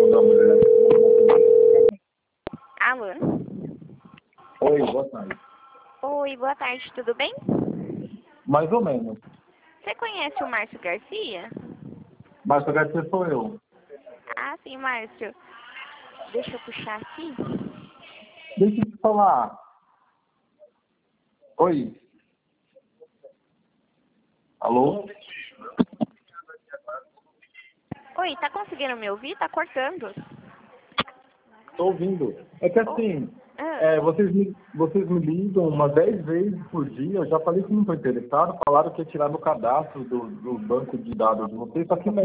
da mulher. Alô? Oi, boa tarde. Oi, boa tarde, tudo bem? Mais ou menos. Você conhece o Márcio Garcia? Márcio Garcia sou eu. Ah, sim, Márcio. Deixa eu puxar aqui. Deixa eu te falar. Oi. Alô? Oi, tá conseguindo me ouvir? Tá cortando. Tô ouvindo. É que assim, Ah, vocês me ligam umas 10 vezes por dia. Eu já falei que não estou interessado. Falaram que ia tirar no cadastro do banco de dados de vocês, só que